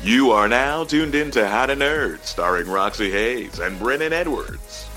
You are now tuned in to How to Nerd, starring Roxy Hayes and Brennan Edwards.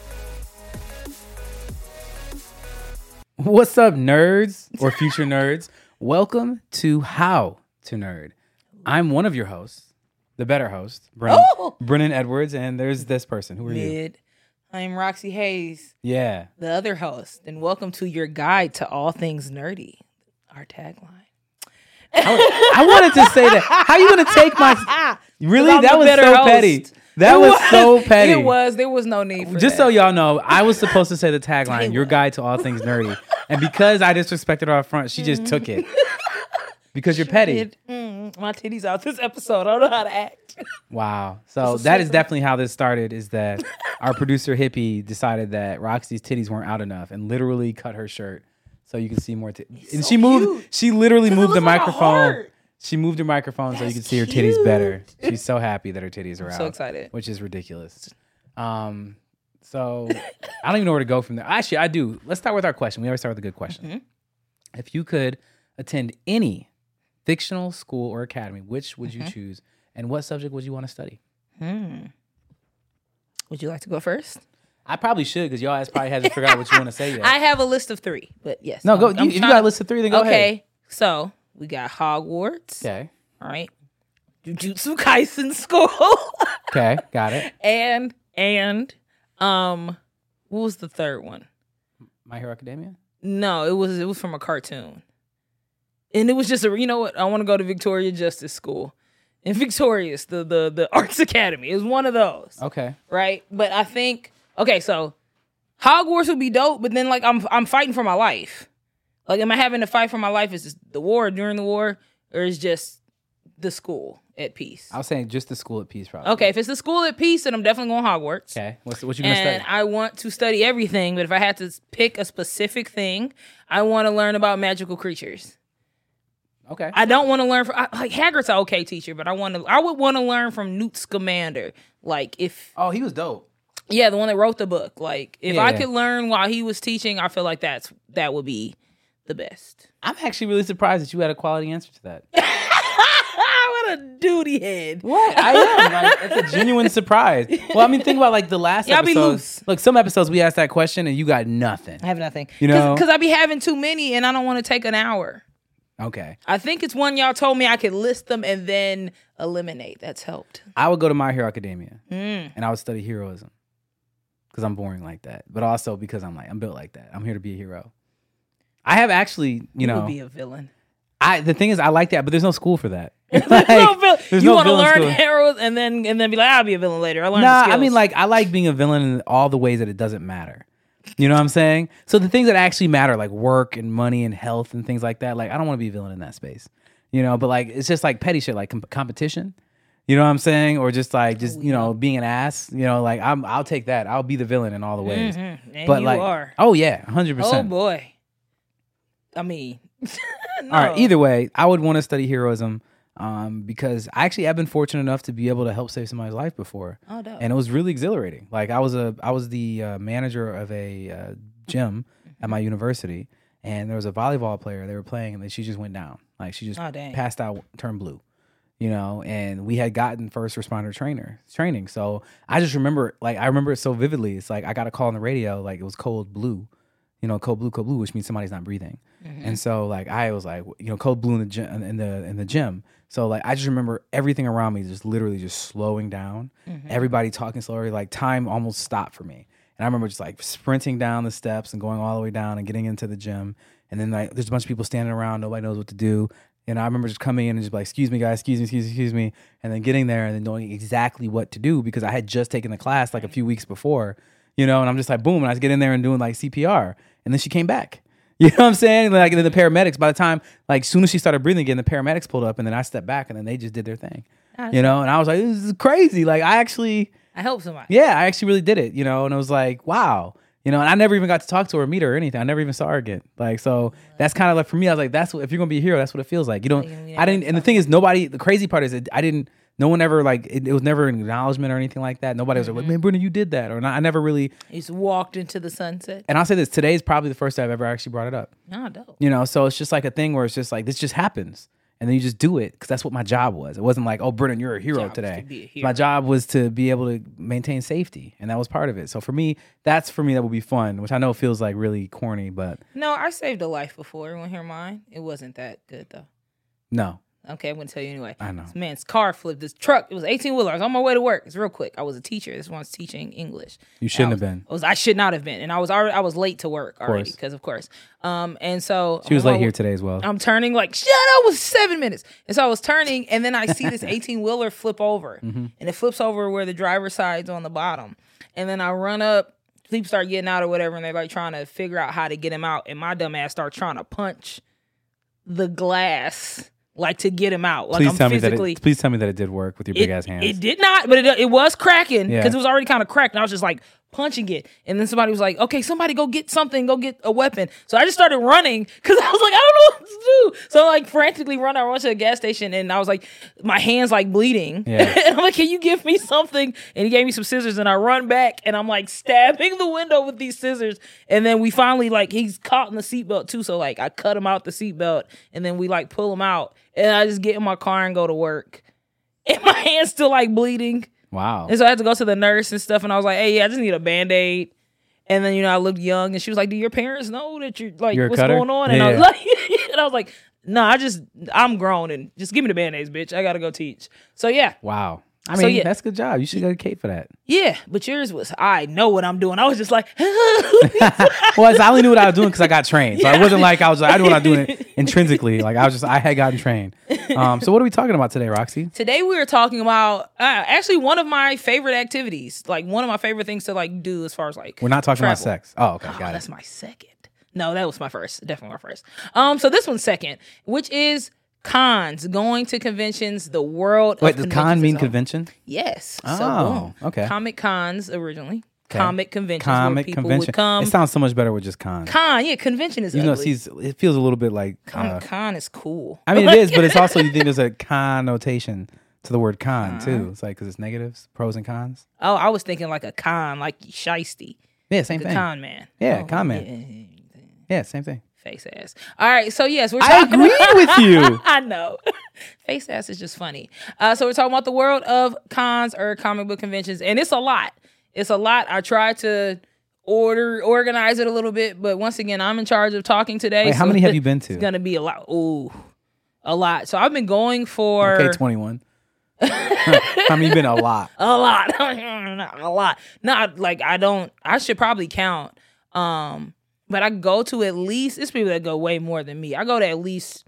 What's up, nerds or future nerds? Welcome to How to Nerd. I'm one of your hosts, the better host, Brennan Edwards, and there's this person. Who are you? I'm Roxy Hayes, Yeah. the other host, and welcome to your guide to all things nerdy, our tagline. I wanted to say that. How you going to take my... Really? That was so host. petty. That was so petty. It was. There was no need for Just that. so y'all know, I was supposed to say the tagline, your guide to all things nerdy. And because I disrespected her up front, she just took it. Because you're petty. My titties out this episode. I don't know how to act. Wow. So that is definitely how this started, is that our producer Hippie decided that Roxy's titties weren't out enough and literally cut her shirt so you can see more titties. And she literally moved the microphone. She moved her microphone so you can see her titties better. She's so happy that her titties are out. So excited. Which is ridiculous. So I don't even know where to go from there. Actually, I do. Let's start with our question. We always start with a good question. Mm-hmm. If you could attend any fictional school or academy, which would you choose? And what subject would you want to study? Would you like to go first? I probably should, because y'all probably hasn't figured out what you want to say yet. I have a list of 3, but yes. No, go. If you got a list of 3, then go ahead. Okay, so we got Hogwarts. Okay. All right. Jujutsu Kaisen School. Okay, got it. and what was the third one? My Hero Academia? No, it was from a cartoon. And it was just you know what? I want to go to Victoria Justice School. In Victorious, the Arts Academy is one of those. Okay. Right? But I think so Hogwarts would be dope, but then like I'm fighting for my life. Like, am I having to fight for my life? Is this the war, during the war, or is just the school at peace? I was saying just the school at peace, probably. Okay, if it's the school at peace, then I'm definitely going Hogwarts. Okay. What you gonna study? And I want to study everything, but if I had to pick a specific thing, I want to learn about magical creatures. Okay. I don't want to learn from like Hagrid's an okay teacher, but I would want to learn from Newt Scamander. Like Oh, he was dope. Yeah, the one that wrote the book. Like if I Yeah. could learn while he was teaching, I feel like that would be the best. I'm actually really surprised that you had a quality answer to that. What a duty head. What? I am. Like, it's a genuine surprise. Well, I mean, think about like the last Y'all be episode. loose. Look, some episodes we asked that question and you got nothing. I have nothing. You know? Because I be having too many and I don't want to take an hour. Okay. I think it's one y'all told me I could list them and then eliminate. That's helped. I would go to My Hero Academia and I would study heroism because I'm boring like that, but also because I'm built like that. I'm here to be a hero. I have actually, you know, would be a villain. The thing is, I like that, but there's no school for that. There's Like, no villain. there's You no want to villain learn school. heroes and then be like, I'll be a villain later. I learned the Nah, skills. I mean, like, I like being a villain in all the ways that it doesn't matter. You know what I'm saying? So the things that actually matter, like work and money and health and things like that, like, I don't want to be a villain in that space. You know, but like, it's just like petty shit, like competition. You know what I'm saying? Or just like, you know, being an ass. You know, like, I'll take that. I'll be the villain in all the ways. And But you like, are. oh yeah, 100%. Oh boy. I mean, no. All right. Either way, I would want to study heroism because I've been fortunate enough to be able to help save somebody's life before. Oh, dope. And it was really exhilarating. Like I was the manager of a gym at my university, and there was a volleyball player they were playing, and then she just went down. Like she just passed out, turned blue. You know, and we had gotten first responder training. So I just remember, like, I remember it so vividly. It's like I got a call on the radio, like it was code blue. You know, code blue, which means somebody's not breathing. And so like I was like, you know, code blue in the gym, in the gym. So like I just remember everything around me just literally just slowing down. Everybody talking slower, like time almost stopped for me. And I remember just like sprinting down the steps and going all the way down and getting into the gym. And then like there's a bunch of people standing around, nobody knows what to do. And I remember just coming in and just like, excuse me, guys, excuse me. And then getting there and then knowing exactly what to do because I had just taken the class like a few weeks before, you know, and I'm just like, boom. And I just get in there and doing like CPR. And then she came back. You know what I'm saying? Like, and then the paramedics, by the time, like, soon as she started breathing again, the paramedics pulled up and then I stepped back and then they just did their thing. You know? And I was like, this is crazy. Like, I helped somebody. Yeah, I actually really did it, you know? And it was like, wow. You know, and I never even got to talk to her or meet her or anything. I never even saw her again. Like, so that's kind of like, for me, I was like, that's what, if you're going to be a hero, that's what it feels like. You don't, I didn't, and the thing is, the crazy part is that no one ever, like, it was never an acknowledgement or anything like that. Nobody was like, man, Brennan, you did that. Or not, I never really. You just walked into the sunset. And I'll say this, today is probably the first time I've ever actually brought it up. Oh, dope. You know, so it's just like a thing where it's just like, this just happens. and then you just do it because that's what my job was. It wasn't like, oh, Brennan, you're a hero today. My job was to be able to maintain safety, and that was part of it. So for me, that would be fun, which I know feels like really corny, but no, I saved a life before. You want to hear mine? It wasn't that good though. No. Okay, I'm going to tell you anyway. I know. This man's car flipped. This truck, it was 18-wheeler. I was on my way to work. It's real quick. I was a teacher. This one's teaching English. You shouldn't have been. I should not have been. And I was late to work already because, of course. And so. She was late here today as well. I'm turning like, shut up, it was 7 minutes. And so I was turning, and then I see this 18-wheeler flip over. And it flips over where the driver's side's on the bottom. And then I run up. People start getting out or whatever, and they're like trying to figure out how to get him out. And my dumb ass start trying to punch the glass. Like to get him out. Like please tell me that it did work with your big ass hands. It did not, but it was cracking because it was already kind of cracked. And I was just like punching it. And then somebody was like, okay, somebody go get something, go get a weapon. So I just started running because I was like, I don't know what to do. So I like frantically run. I went to the gas station and I was like, my hand's like bleeding. Yeah. And I'm like, can you give me something? And he gave me some scissors and I run back and I'm like stabbing the window with these scissors. And then we finally he's caught in the seatbelt too. So like I cut him out the seatbelt and then we like pull him out. And I just get in my car and go to work. And my hand's still like bleeding. Wow. And so I had to go to the nurse and stuff. And I was like, hey, I just need a Band-Aid. And then, I looked young. And she was like, do your parents know that you're what's going on? And I was like, no, I'm grown. And just give me the Band-Aids, bitch. I got to go teach. So, yeah. Wow. I mean, that's a good job. You should get a cape for that. Yeah, but yours was, I know what I'm doing. I was just like, well, I only knew what I was doing because I got trained. So it wasn't like I knew what I was doing intrinsically. Like I had gotten trained. So what are we talking about today, Roxy? Today we were talking about actually one of my favorite activities. Like one of my favorite things to like do as far as like we're not talking travel. About sex. Oh, okay, got it. That's my second. No, that was my first. Definitely my first. So this one's second, which is cons, going to conventions, the world. Wait, does con mean convention? Yes. Oh, so boom. Okay. Comic cons originally. Okay. Comic conventions where people would come. It sounds so much better with just con. Convention is ugly. It feels a little bit like con is cool. I mean, it is, but it's also you think there's a connotation to the word con too. It's like because it's negatives, pros and cons. Oh, I was thinking like a con, like shiesty. Yeah, same thing. Con man. Yeah, con man. Yeah, same thing. Face ass. All right, so yes, we're talking I agree with you. I know. Face ass is just funny. So we're talking about the world of cons or comic book conventions, and it's a lot. It's a lot. I tried to organize it a little bit, but once again, I'm in charge of talking today. Wait, how many have you been to? It's gonna be a lot. Ooh, a lot. So I've been going for 21. I mean, you've been a lot. A lot. A lot. Not like I should probably count. But I go to at least, it's people that go way more than me. I go to at least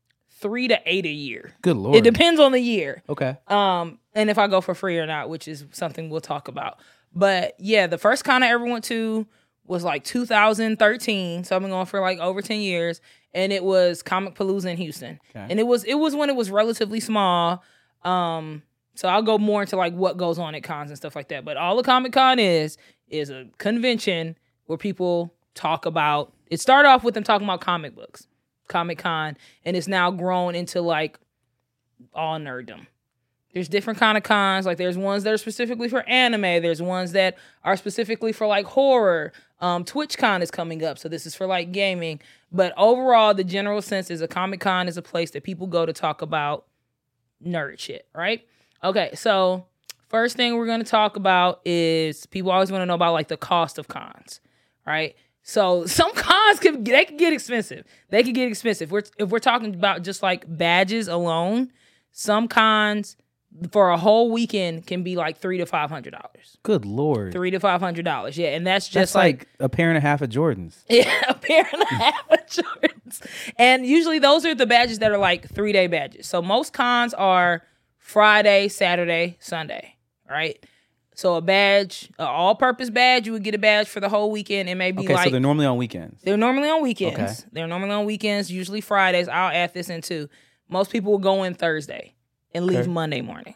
3 to 8 a year. Good Lord. It depends on the year. Okay. And if I go for free or not, which is something we'll talk about. But yeah, the first con I ever went to was like 2013. So I've been going for like over 10 years. And it was Comic Palooza in Houston. Okay. And it was when it was relatively small. So I'll go more into like what goes on at cons and stuff like that. But all the Comic Con is a convention where people talk about, it started off with them talking about comic books, Comic Con, and it's now grown into like all nerddom. There's different kind of cons. Like there's ones that are specifically for anime. There's ones that are specifically for like horror. TwitchCon is coming up, so this is for like gaming. But overall, the general sense is a Comic Con is a place that people go to talk about nerd shit, right? Okay, so first thing we're going to talk about is people always want to know about like the cost of cons, right? So some cons can get expensive. They can get expensive. If we're talking about just like badges alone, some cons for a whole weekend can be like $300 to $500. Good Lord. $300 to $500. Yeah, and that's just like a pair and a half of Jordans. Yeah, a pair and a half of Jordans. And usually those are the badges that are like 3-day badges. So most cons are Friday, Saturday, Sunday, right? So a badge, an all-purpose badge, you would get a badge for the whole weekend. It may be so they're normally on weekends. They're normally on weekends. Okay. They're normally on weekends, usually Fridays. I'll add this in too. Most people will go in Thursday and leave Monday morning.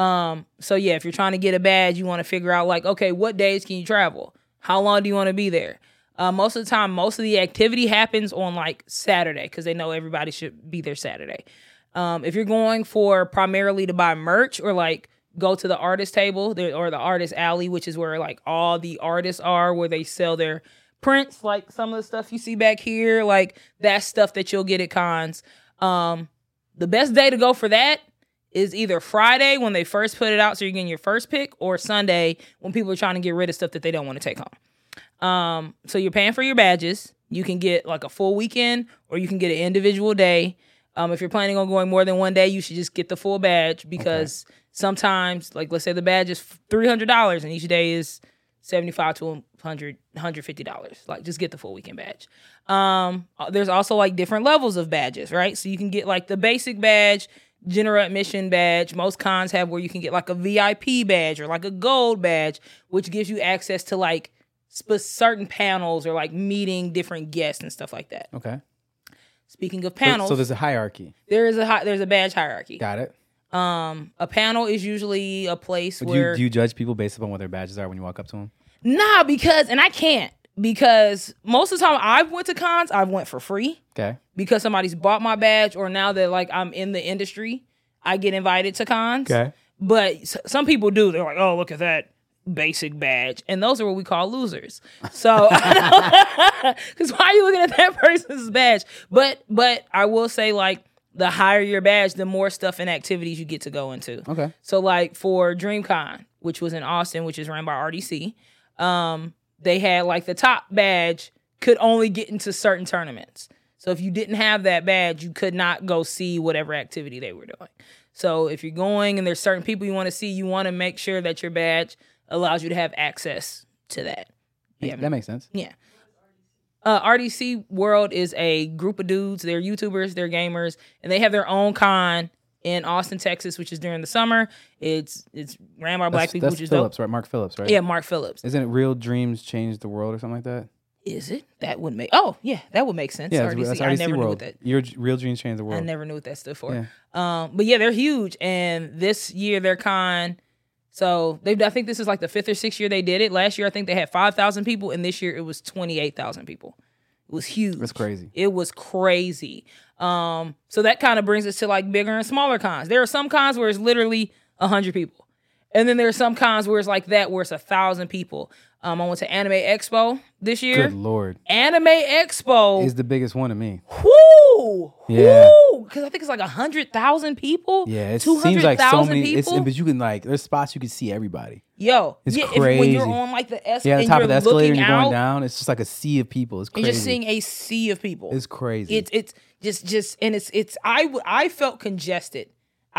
So yeah, if you're trying to get a badge, you want to figure out like, okay, what days can you travel? How long do you want to be there? Most of the time, most of the activity happens on like Saturday because they know everybody should be there Saturday. If you're going for primarily to buy merch or like go to the artist table or the artist alley, which is where like all the artists are, where they sell their prints, like some of the stuff you see back here, like that stuff that you'll get at cons. the best day to go for that is either Friday when they first put it out, so you're getting your first pick, or Sunday when people are trying to get rid of stuff that they don't want to take home. So you're paying for your badges. You can get like a full weekend, or you can get an individual day. If you're planning on going more than one day, you should just get the full badge, because sometimes, like, let's say the badge is $300 and each day is $75 to $150. Like, just get the full weekend badge. There's also like different levels of badges, right? So you can get like the basic badge, general admission badge. Most cons have where you can get like a VIP badge or like a gold badge, which gives you access to like certain panels or like meeting different guests and stuff like that. Okay. Speaking of panels, so there's a hierarchy. There's a badge hierarchy. Got it. A panel is usually a place where do you judge people based upon what their badges are when you walk up to them? Nah, because most of the time I've went to cons, I've went for free. Okay. Because somebody's bought my badge, or now that like I'm in the industry, I get invited to cons. Okay. But some people do. They're like, oh, look at that basic badge, and those are what we call losers. So, because why are you looking at that person's badge? But I will say, like, the higher your badge, the more stuff and activities you get to go into. Okay. So, like for DreamCon, which was in Austin, which is ran by RDC, they had like the top badge could only get into certain tournaments. So if you didn't have that badge, you could not go see whatever activity they were doing. So if you're going and there's certain people you want to see, you want to make sure that your badge allows you to have access to that. Yeah, that makes sense. Yeah. RDC World is a group of dudes. They're YouTubers, they're gamers, and they have their own con in Austin, Texas, which is during the summer. It's ran by black people, which is Phillips, dope. right? Mark Phillips, right? Yeah, Mark Phillips. Isn't it Real Dreams Change the World or something like that? Is it? That would make... Oh, yeah, that would make sense. Yeah, RDC. that's RDC I never World. knew what that... Your Real Dreams Change the World. I never knew what that stood for. Yeah. But yeah, they're huge. And this year, their con... So I think this is like the 5th or 6th year they did it. Last year, I think they had 5,000 people. And this year, it was 28,000 people. It was huge. That's crazy. It was crazy. So that kind of brings us to like bigger and smaller cons. There are some cons where it's literally 100 people. And then there are some cons where it's like that, where it's 1,000 people. I went to Anime Expo this year. Good Lord. Anime Expo is the biggest one to me. Whoo! Yeah. Because I think it's like 100,000 people. Yeah, it seems like so many. People. But you can like, there's spots you can see everybody. Yo, it's crazy. When you're on like the the top of the escalator and you're going down, it's just like a sea of people. It's crazy. You're just seeing a sea of people. It's crazy. It's just and it's I felt congested.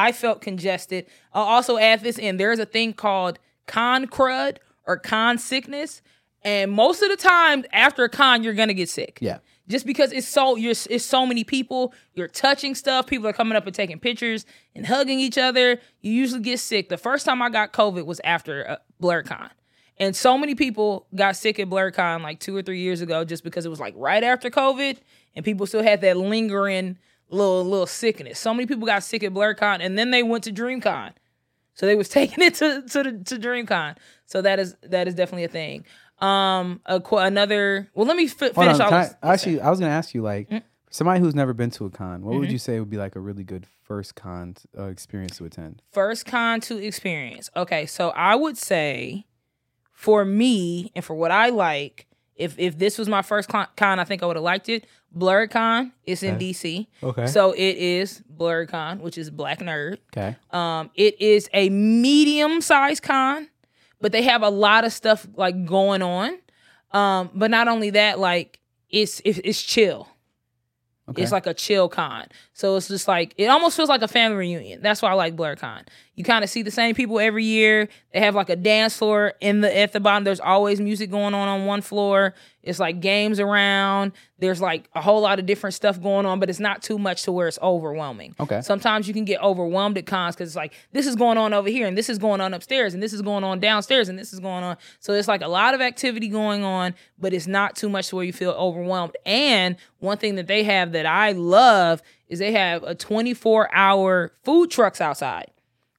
I'll also add this in. There's a thing called con crud or con sickness, and most of the time after a con you're gonna get sick. Yeah. Just because it's so many people, you're touching stuff, people are coming up and taking pictures and hugging each other. You usually get sick. The first time I got COVID was after BlurCon. And so many people got sick at BlurCon like 2 or 3 years ago just because it was like right after COVID and people still had that lingering little sickness. So many people got sick at BlurCon and then they went to DreamCon. So they was taking it to DreamCon. So that is definitely a thing. Another. Well, let me finish. I was going to ask you, like, for somebody who's never been to a con, what would you say would be like a really good first con experience to attend? First con to experience. Okay, so I would say, for me and for what I like, if this was my first con, I think I would have liked it. BlurCon is in DC. Okay. So it is BlurCon, which is Black Nerd. Okay. It is a medium-sized con, but they have a lot of stuff like going on. But not only that, like it's chill. Okay. It's like a chill con. So it's just like, it almost feels like a family reunion. That's why I like BlurCon. You kind of see the same people every year. They have like a dance floor at the bottom. There's always music going on one floor. It's like games around. There's like a whole lot of different stuff going on, but it's not too much to where it's overwhelming. Okay. Sometimes you can get overwhelmed at cons because it's like, this is going on over here, and this is going on upstairs, and this is going on downstairs, and this is going on. So it's like a lot of activity going on, but it's not too much to where you feel overwhelmed. And one thing that they have that I love is they have a 24-hour food trucks outside.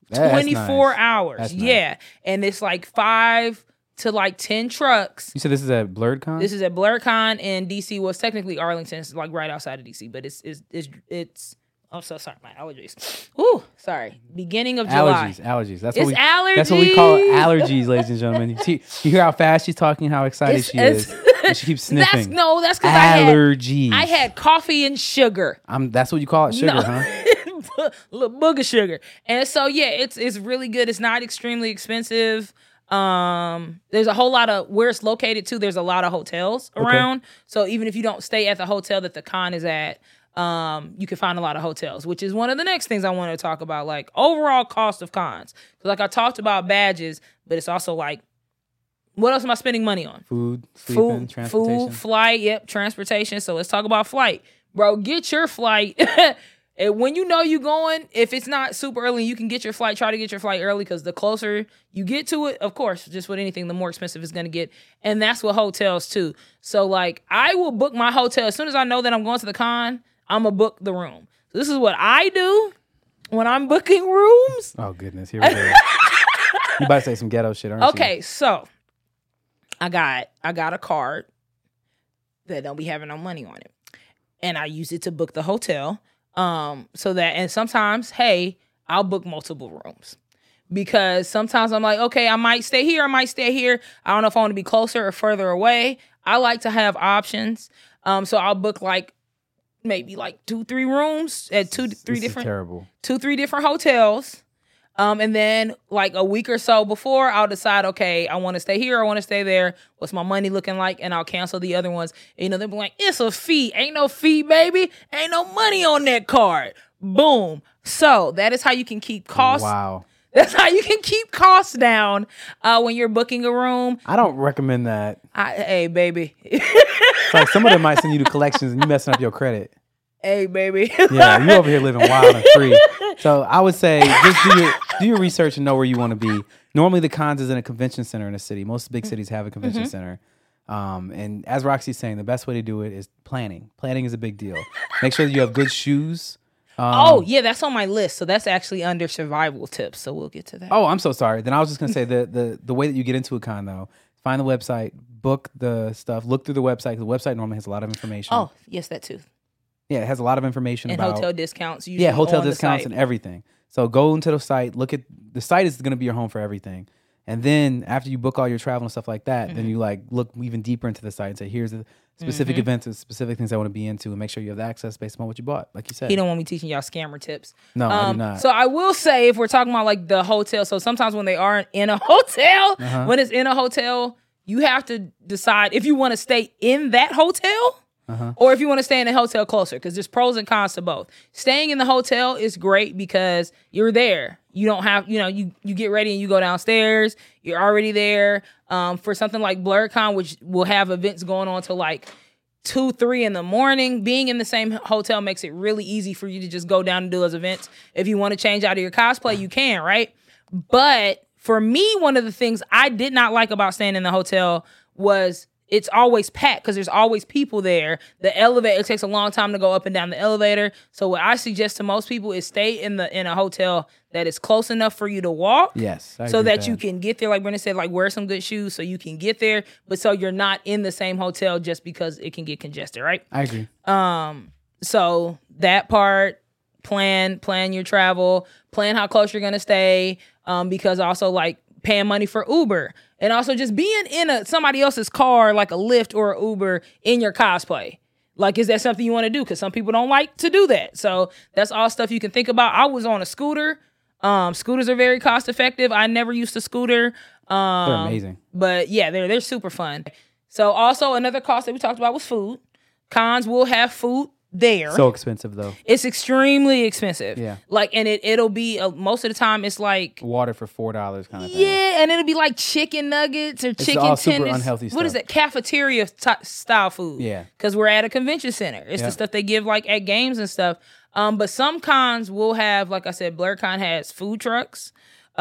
24 hours. That's nice. Yeah. And it's like 5 to like 10 trucks. You said this is at BlurCon? This is at BlurCon in DC. Well, it's technically Arlington. It's like right outside of DC, but it's I'm so sorry, my allergies. Ooh, sorry. Beginning of July. Allergies. That's allergies. That's what we call allergies, ladies and gentlemen. You hear how fast she's talking, how excited she is. And she keeps sniffing. That's because allergies. I had coffee and sugar. That's what you call it, sugar, huh? little booger sugar. And so yeah, it's really good. It's not extremely expensive. There's a whole lot of where it's located too. There's a lot of hotels around. Okay. So even if you don't stay at the hotel that the con is at, you can find a lot of hotels, which is one of the next things I want to talk about, like overall cost of cons. Like I talked about badges, but it's also like, what else am I spending money on? Food, sleeping, transportation. Food, flight, transportation. So let's talk about flight. Bro, get your flight. And when you know you're going, if it's not super early, you can get your flight, try to get your flight early, because the closer you get to it, of course, just with anything, the more expensive it's going to get. And that's with hotels too. So like, I will book my hotel. As soon as I know that I'm going to the con, I'm going to book the room. So this is what I do when I'm booking rooms. Oh, goodness. Here we go. You about to say some ghetto shit, aren't you? Okay, so I got a card that don't be having no money on it. And I use it to book the hotel. So that, and sometimes, hey, I'll book multiple rooms, because sometimes I'm like, okay, I might stay here. I don't know if I want to be closer or further away. I like to have options. So I'll book like maybe like 2-3 rooms at two, three different hotels. And then like a week or so before, I'll decide, okay, I want to stay here, I want to stay there. What's my money looking like? And I'll cancel the other ones. And, they'll be like, it's a fee. Ain't no fee, baby. Ain't no money on that card. Boom. So that is how you can keep costs. Wow. That's how you can keep costs down when you're booking a room. I don't recommend that. Hey, baby. It's like some of them might send you to collections and you messing up your credit. Hey, baby. Yeah, you over here living wild and free. So I would say just do your research and know where you want to be. Normally the cons is in a convention center in a city. Most big cities have a convention center. And as Roxy's saying, the best way to do it is planning. Planning is a big deal. Make sure that you have good shoes. That's on my list. So that's actually under survival tips. So we'll get to that. Oh, I'm so sorry. Then I was just going to say the way that you get into a con, though, find the website, book the stuff, look through the website. The website normally has a lot of information. Oh, yes, that too. Yeah, it has a lot of information and about hotel discounts. Yeah, hotel discounts and everything. So go into the site. Look at the site is going to be your home for everything. And then after you book all your travel and stuff like that, then you like look even deeper into the site and say, here's the specific events and specific things I want to be into, and make sure you have the access based on what you bought, like you said. He don't want me teaching y'all scammer tips. No, I do not. So I will say, if we're talking about like the hotel, so sometimes when they aren't in a hotel, when it's in a hotel, you have to decide if you want to stay in that hotel. Or if you want to stay in a hotel closer, because there's pros and cons to both. Staying in the hotel is great because you're there. You don't have, you get ready and you go downstairs. You're already there. For something like BlerdCon, which will have events going on till like 2-3 in the morning, being in the same hotel makes it really easy for you to just go down and do those events. If you want to change out of your cosplay, you can, right? But for me, one of the things I did not like about staying in the hotel was it's always packed because there's always people there. The elevator, it takes a long time to go up and down the elevator. So what I suggest to most people is stay in a hotel that is close enough for you to walk. Yes. So that you can get there. Like Brendan said, like wear some good shoes so you can get there. But so you're not in the same hotel just because it can get congested, right? I agree. So that part, plan your travel, plan how close you're gonna stay. Because also like paying money for Uber. And also just being in somebody else's car, like a Lyft or an Uber, in your cosplay. Like, is that something you want to do? Because some people don't like to do that. So that's all stuff you can think about. I was on a scooter. Scooters are very cost effective. I never used a scooter. They're amazing. But yeah, they're super fun. So also another cost that we talked about was food. Cons will have food there. So expensive though. It's extremely expensive. Yeah. Like, and it'll be most of the time it's like water for $4 kind of thing. Yeah, and it'll be like chicken nuggets or chicken all tenders. Super unhealthy stuff. What is that? Cafeteria style food. Yeah. Because we're at a convention center. It's the stuff they give like at games and stuff. But some cons will have, like I said, BlerdCon has food trucks.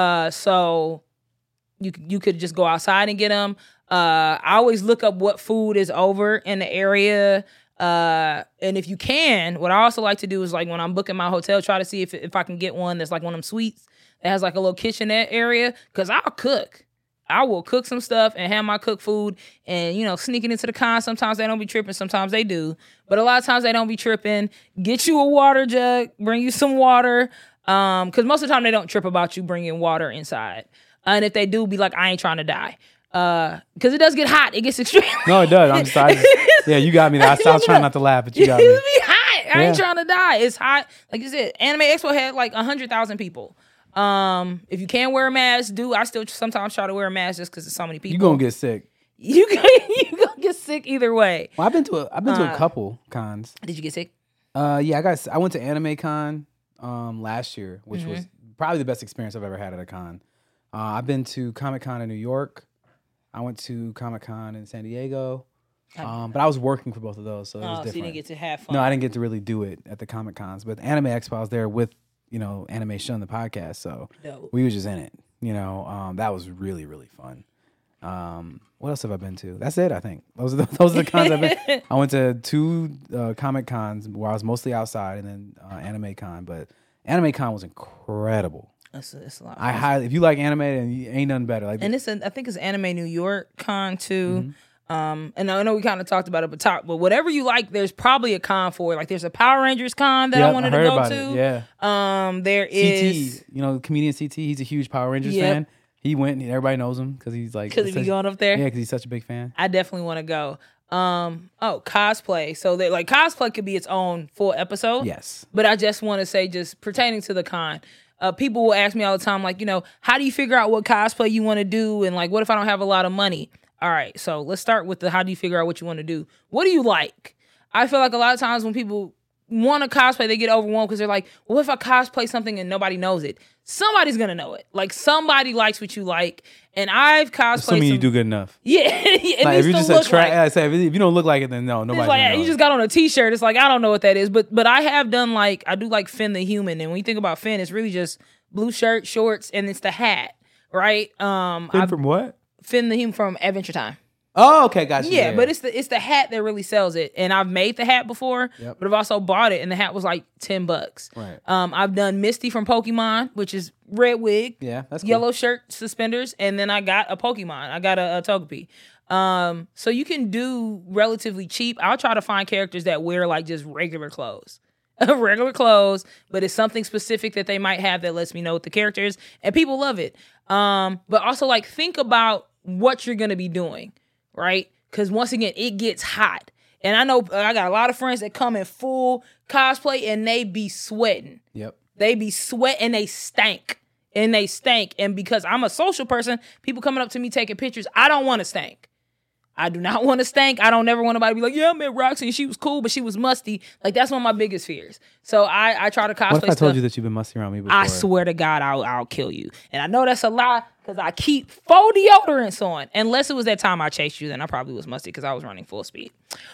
So you could just go outside and get them. I always look up what food is over in the area. And if you can, what I also like to do is like when I'm booking my hotel, try to see if I can get one that's like one of them suites that has like a little kitchenette area. Cause I'll cook. I will cook some stuff and have my cooked food and, sneaking into the con. Sometimes they don't be tripping. Sometimes they do. But a lot of times they don't be tripping. Get you a water jug, bring you some water. Cause most of the time they don't trip about you bringing water inside. And if they do, be like, I ain't trying to die. Because it does get hot. It gets extreme. No, it does. I'm sorry. Yeah, you got me there. I was trying not to laugh, but you got me. It be hot. I ain't trying to die. It's hot. Like you said, Anime Expo had like 100,000 people. If you can't wear a mask, I still sometimes try to wear a mask just because there's so many people. You gonna get sick. You gonna get sick either way. Well, I've been to a couple cons. Did you get sick? Yeah, I went to Anime Con last year, which was probably the best experience I've ever had at a con. I've been to Comic Con in New York. I went to Comic Con in San Diego. But I was working for both of those, so it was different. So you didn't get to have fun. No, I didn't get to really do it at the Comic Cons. But Anime Expo, I was there with, Animation, the podcast. So we was just in it. That was really, really fun. What else have I been to? That's it, I think. Those are the cons I've been. I went to 2 Comic Cons where I was mostly outside, and then Anime Con. But Anime Con was incredible. It's a lot. If you like anime, then you ain't nothing better. And I think it's Anime New York Con too. And I know we kind of talked about it, but whatever you like, there's probably a con for it. Like there's a Power Rangers con that I wanted to go to. Yeah. There is CT, comedian CT. He's a huge Power Rangers fan. He went. And everybody knows him because he's like. Because he be going up there. Yeah, because he's such a big fan. I definitely want to go. Cosplay. So that cosplay could be its own full episode. Yes. But I just want to say, just pertaining to the con. People will ask me all the time, like, how do you figure out what cosplay you want to do? And like, what if I don't have a lot of money? All right, so let's start with how do you figure out what you want to do? What do you like? I feel like a lot of times when people want to cosplay, they get overwhelmed because they're like, well, if I cosplay something and nobody knows it? Somebody's going to know it. Like, somebody likes what you like. And I've cosplayed assuming you do good enough. Yeah. It like, needs if you to just look like, I say, if you don't look like it, then no, nobody's like, gonna know you just got on a t-shirt. It's like, I don't know what that is. But I have done I do like Finn the Human. And when you think about Finn, it's really just blue shirt, shorts, and it's the hat, right? Finn from what? Finn the Human from Adventure Time. Oh, okay, gotcha. Yeah, but it's the hat that really sells it. And I've made the hat before, but I've also bought it, and the hat was like $10. Right. I've done Misty from Pokemon, which is red wig, that's cool. yellow shirt, suspenders, and then I got a Pokemon. I got a Togepi. So you can do relatively cheap. I'll try to find characters that wear like just regular clothes. Regular clothes, but it's something specific that they might have that lets me know what the character is, and people love it. But also like think about what you're gonna be doing. Right? Because once again, it gets hot. And I know I got a lot of friends that come in full cosplay and they be sweating. Yep. They be sweating and they stank. And because I'm a social person, people coming up to me taking pictures, I don't want to stank. I do not want to stank. I don't never want nobody to be like, yeah, I met Roxy and she was cool, but she was musty. Like, that's one of my biggest fears. So I try to cosplay What if I stuff. told you that you've been musty around me before? I swear to God, I'll kill you. And I know that's a lie because I keep 4 deodorants on. Unless it was that time I chased you, then I probably was musty because I was running full speed.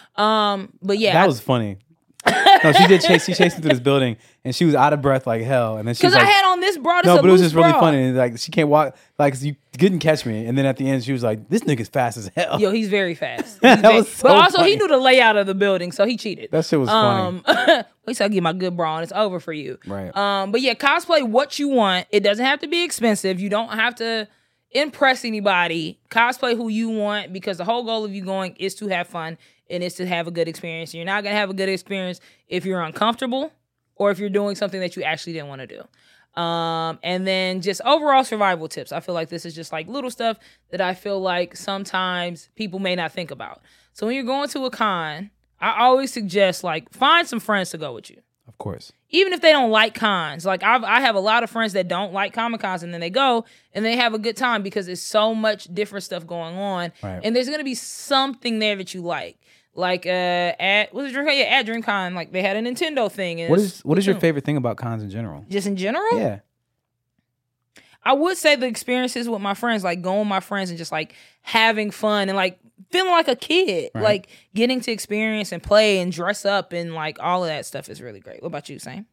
But yeah. That was funny. No, she chased me through this building, and she was out of breath like hell. And then she because was I like, had on this bra. No, but it was just really funny. Like she can't walk. Like you couldn't catch me. And then at the end, she was like, "This nigga's fast as hell." Yo, he's very fast. Was so but also, funny. he knew the layout of the building, so he cheated. That shit was funny. Wait till I get my good bra on. It's over for you. Right. But yeah, cosplay what you want. It doesn't have to be expensive. You don't have to impress anybody. Cosplay who you want because the whole goal of you going is to have fun. And it's to have a good experience. You're not going to have a good experience if you're uncomfortable or if you're doing something that you actually didn't want to do. And then just overall survival tips. I feel like this is just like little stuff that I feel like sometimes people may not think about. So when you're going to a con, I always suggest like find some friends to go with you. Of course. Even if they don't like cons. Like I have a lot of friends that don't like Comic Cons and then they go and they have a good time because there's so much different stuff going on. Right. And there's going to be something there that you like. Like at DreamCon, like they had a Nintendo thing. And What is your favorite thing about cons in general? Just in general? Yeah. I would say the experiences with my friends, like going with my friends and just like having fun and like feeling like a kid, right. Like getting to experience and play and dress up and like all of that stuff is really great. What about you, Sam?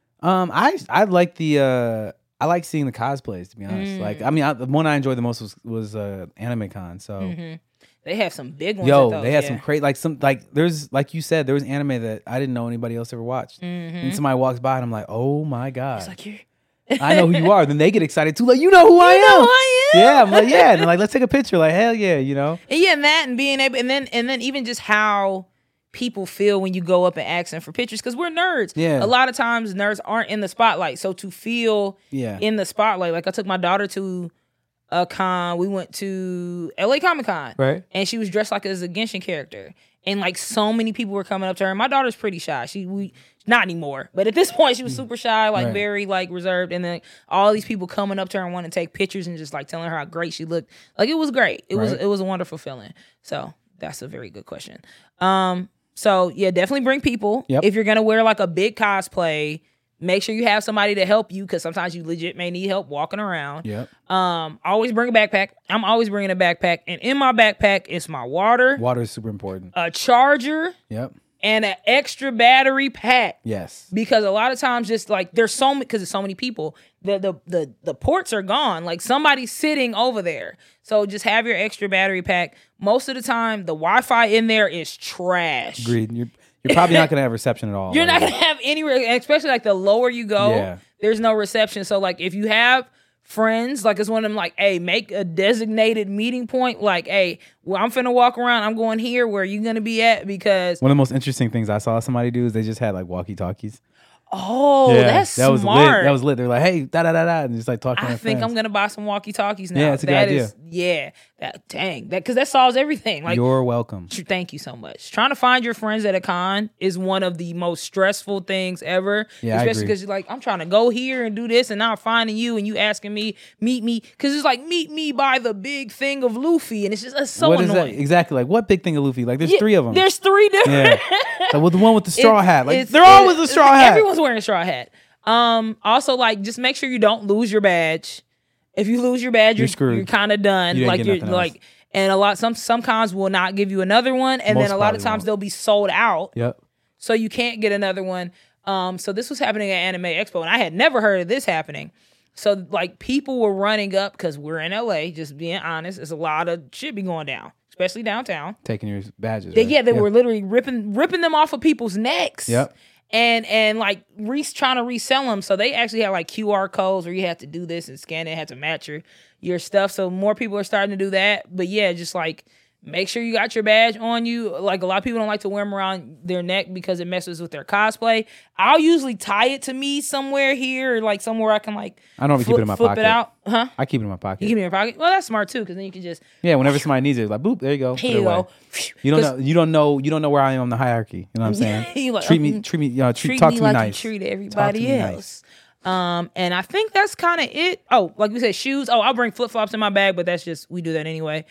I like I like seeing the cosplays, to be honest. Like, I mean, the one I enjoyed the most was Anime Con. So they have some big ones. They had some crazy there's like you said, there was anime that I didn't know anybody else ever watched, and somebody walks by and I'm like, oh my god, it's like you're. I know who you are. Then they get excited too, like you know who I am. Yeah, I'm like yeah, and they're like let's take a picture, like hell yeah, you know. And yeah, and that and being able, and then even just how people feel when you go up and ask them for pictures because we're nerds. Yeah, a lot of times nerds aren't in the spotlight, so to feel in the spotlight, like I took my daughter to a con. We went to LA Comic Con. Right. And she was dressed like as a Genshin character. And like so many people were coming up to her. My daughter's pretty shy. Not anymore, but at this point she was super shy, like very like reserved. And then all these people coming up to her and wanting to take pictures and just like telling her how great she looked. Like it was great. It was a wonderful feeling. So that's a very good question. So yeah, definitely bring people. Yep. If you're gonna wear like a big cosplay, make sure you have somebody to help you because sometimes you legit may need help walking around. Yep. Always bring a backpack. I'm always bringing a backpack, and in my backpack is my water. Water is super important. A charger. Yep. And an extra battery pack. Yes. Because a lot of times, just like there's so many people, the ports are gone. Like somebody's sitting over there. So just have your extra battery pack. Most of the time, the Wi-Fi in there is trash. Agreed. You're probably not gonna have reception at all. You're not gonna have any, especially like the lower you go. There's no reception. So like if you have friends, like it's one of them, like, hey, make a designated meeting point. Like, hey, well, I'm finna walk around. I'm going here. Where you gonna be at? Because one of the most interesting things I saw somebody do is they just had like walkie-talkies. Oh, that's smart. That was lit. They're like, hey, da da da da, and just like talking. I think I'm gonna buy some walkie-talkies now. Yeah, it's a good idea. Because that solves everything. Like, you're welcome. Thank you so much. Trying to find your friends at a con is one of the most stressful things ever. Yeah, especially because you're like, I'm trying to go here and do this, and now I'm finding you, and you asking me meet me, because it's like meet me by the big thing of Luffy, and it's just so annoying. That? Exactly. Like what big thing of Luffy? Like there's three of them. There's three different. Yeah. Like, with the one with the straw hat. Like they're always a straw hat. Everyone's wearing a straw hat. Also, like, just make sure you don't lose your badge. If you lose your badge, you're kind of done. Like you're like, and some cons will not give you another one, and then a lot of times they'll be sold out. Yep. So you can't get another one. So this was happening at Anime Expo, and I had never heard of this happening. So like people were running up because we're in LA. Just being honest, there's a lot of shit be going down, especially downtown. Taking your badges. They were literally ripping them off of people's necks. Yep. And like trying to resell them. So they actually have like QR codes where you have to do this and scan it, have to match your stuff. So more people are starting to do that. But yeah, just like make sure you got your badge on you. Like a lot of people don't like to wear them around their neck because it messes with their cosplay. I'll usually tie it to me somewhere here, or like somewhere I can like. I don't keep it in my pocket. Flip it out, huh? I keep it in my pocket. You keep it in your pocket. Well, that's smart too, because then you can just. Yeah, whenever somebody needs it, like boop, there you go. Here you go. You don't know where I am on the hierarchy. You know what I'm saying? Like, treat me talk to me like nice. You treat everybody else. Nice. And I think that's kind of it. Oh, like we said, shoes. Oh, I'll bring flip flops in my bag, but that's just we do that anyway.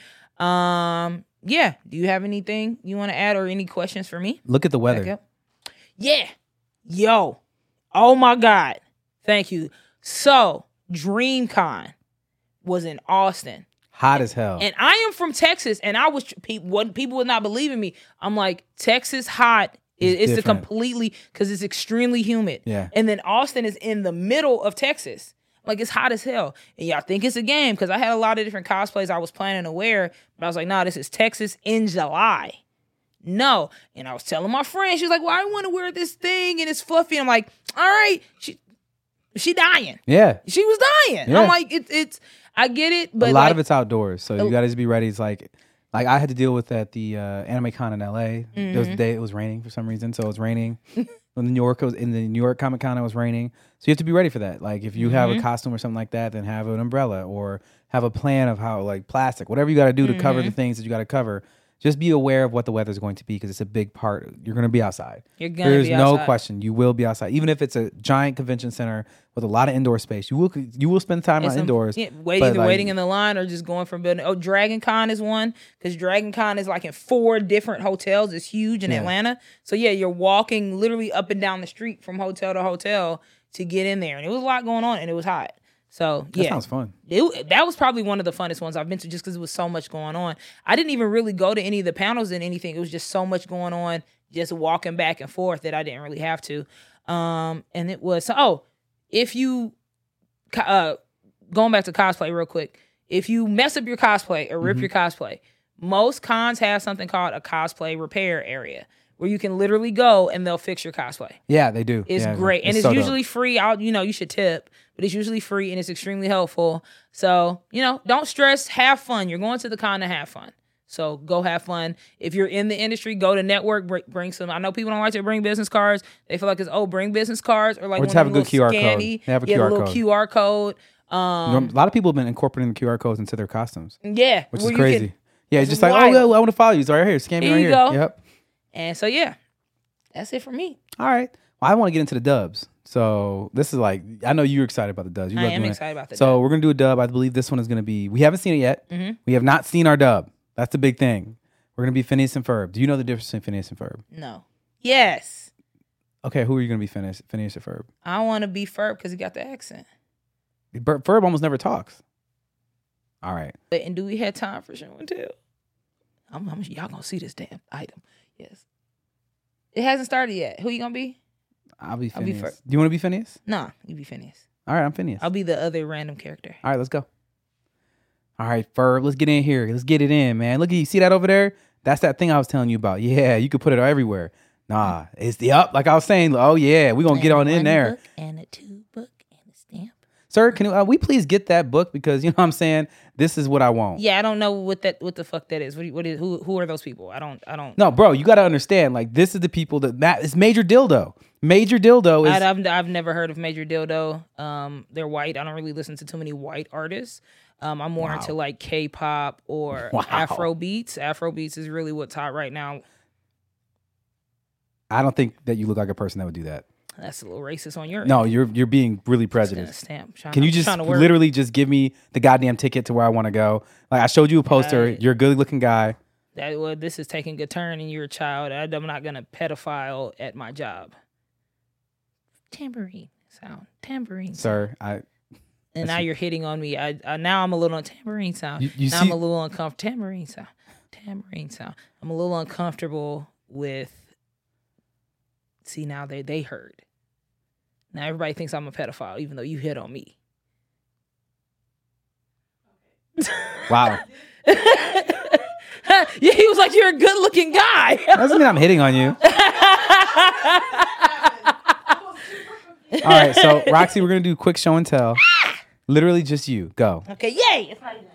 Yeah. Do you have anything you want to add or any questions for me? Look at the weather. Yeah. Yo. Oh my God. Thank you. So, DreamCon was in Austin. Hot as hell. And I am from Texas, and people would not believe in me. I'm like, Texas hot is a completely, because it's extremely humid. Yeah. And then Austin is in the middle of Texas. Like, it's hot as hell. And y'all think it's a game, because I had a lot of different cosplays I was planning to wear, but I was like, nah, this is Texas in July. No. And I was telling my friend, she was like, well, I want to wear this thing, and it's fluffy. I'm like, all right. She dying. Yeah. She was dying. Yeah. I'm like, it's I get it, but a lot of it's outdoors, so you got to just be ready. It's like I had to deal with at the Anime Con in LA. Mm-hmm. There was a day it was raining for some reason, so it was raining. In the New York Comic Con, it was raining, so you have to be ready for that. Like if you have a costume or something like that, then have an umbrella or have a plan of how, like, plastic, whatever you got to do to cover the things that you got to cover. Just be aware of what the weather's going to be, because it's a big part. You're going to be outside. There's no question. You will be outside. Even if it's a giant convention center with a lot of indoor space, you will spend time indoors. Yeah, waiting in the line or just going from building. Oh, Dragon Con is one, because Dragon Con is like in 4 different hotels. It's huge in Atlanta. So yeah, you're walking literally up and down the street from hotel to hotel to get in there. And it was a lot going on, and it was hot. So yeah, that sounds fun. That was probably one of the funnest ones I've been to, just because it was so much going on. I didn't even really go to any of the panels and anything. It was just so much going on, just walking back and forth, that I didn't really have to. And it was if you going back to cosplay real quick, if you mess up your cosplay or rip your cosplay, most cons have something called a cosplay repair area, where you can literally go and they'll fix your cosplay. Yeah, they do. It's great. And it's so usually free. You should tip, but it's usually free and it's extremely helpful. So, don't stress, have fun. You're going to the con to have fun. So go have fun. If you're in the industry, go to network, bring some. I know people don't like to bring business cards. They feel like it's, bring business cards, or like just have a good QR code. Have a little QR code. A lot of people have been incorporating the QR codes into their costumes. Yeah. Which is crazy. Yeah, it's just like, oh, yeah, I want to follow you. So right here, scan me right here. Go. Yep. And so, yeah, that's it for me. All right. Well, I want to get into the dubs. So this is like, I know you're excited about the dubs. I am excited about the dubs. So we're going to do a dub. I believe this one is going to be, we haven't seen it yet. Mm-hmm. We have not seen our dub. That's the big thing. We're going to be Phineas and Ferb. Do you know the difference between Phineas and Ferb? No. Yes. Okay, who are you going to be, Phineas or Ferb? I want to be Ferb because he got the accent. Ferb almost never talks. All right. And do we have time for show and tell? Y'all going to see this damn item. Yes. It hasn't started yet. Who you going to be? I'll be Phineas. Do you want to be Phineas? Nah, you be Phineas. All right, I'm Phineas. I'll be the other random character. All right, let's go. All right, Ferb, let's get in here. Let's get it in, man. Look, you see that over there? That's that thing I was telling you about. Yeah, you could put it everywhere. Nah, it's the up. Like I was saying, oh yeah, we're going to get on in there. Book and a 2-book and a stamp. Sir, can we please get that book? Because you know what I'm saying? This is what I want. Yeah, I don't know what the fuck that is. Who are those people? I don't. No, bro, you got to understand. Like, this is the people that is Major Dildo. Major Dildo is. I've never heard of Major Dildo. They're white. I don't really listen to too many white artists. I'm more into like K-pop or Afro beats. Afro beats is really what's hot right now. I don't think that you look like a person that would do that. That's a little racist on your end. No, you're being really prejudiced. Can you just literally just give me the goddamn ticket to where I want to go? Like, I showed you a poster. You're a good looking guy. This is taking a turn and you're a child. I'm not going to pedophile at my job. Tambourine sound. Sir, and now you're hitting on me. Now I'm a little on tambourine sound. I'm a little uncomfortable. Tambourine sound. I'm a little uncomfortable with. See, now they heard. Now everybody thinks I'm a pedophile, even though you hit on me. Wow. Yeah, he was like, "You're a good-looking guy." Doesn't mean I'm hitting on you. All right, so Roxy, we're gonna do quick show and tell. Literally just you. Go. Okay, yay!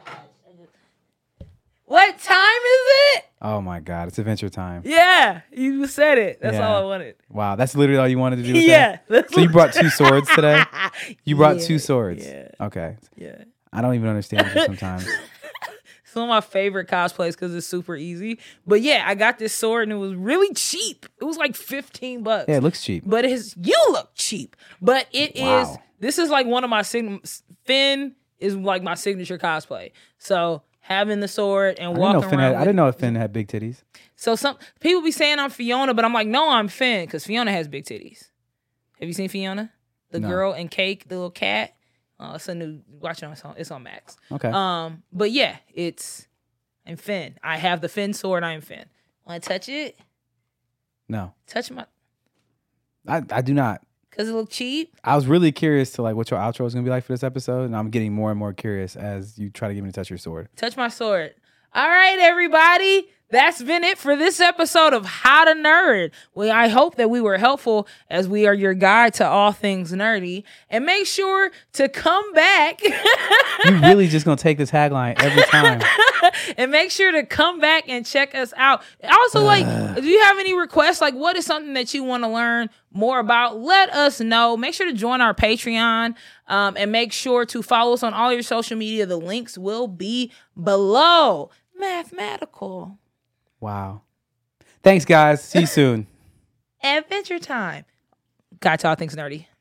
What time is it? Oh my God, it's adventure time. Yeah, you said it. That's all I wanted. Wow, that's literally all you wanted to do with that? So you brought 2 swords today? You brought 2 swords? Yeah. Okay. Yeah. I don't even understand you sometimes. It's one of my favorite cosplays because it's super easy. But yeah, I got this sword and it was really cheap. It was like $15. Yeah, it looks cheap. But you look cheap. But it is, this is like one of my, Finn is like my signature cosplay. So having the sword and walking around. I didn't know Finn had big titties. So some people be saying I'm Fiona, but I'm like, no, I'm Finn because Fiona has big titties. Have you seen Fiona? The girl in Cake, the little cat. It's a new. Watch it on. It's on Max. Okay. But yeah, I'm Finn. I have the Finn sword. I am Finn. Want to touch it? No. Touch my. I do not. Cause it look cheap. I was really curious to like what your outro is gonna be like for this episode, and I'm getting more and more curious as you try to get me to touch your sword. Touch my sword. All right, everybody. That's been it for this episode of How to Nerd. Well, I hope that we were helpful as we are your guide to all things nerdy. And make sure to come back. You really just going to take this tagline every time. And make sure to come back and check us out. Also, do you have any requests? Like, what is something that you want to learn more about? Let us know. Make sure to join our Patreon and make sure to follow us on all your social media. The links will be below. Mathematical. Wow. Thanks, guys. See you soon. Adventure time. Guide to all things nerdy.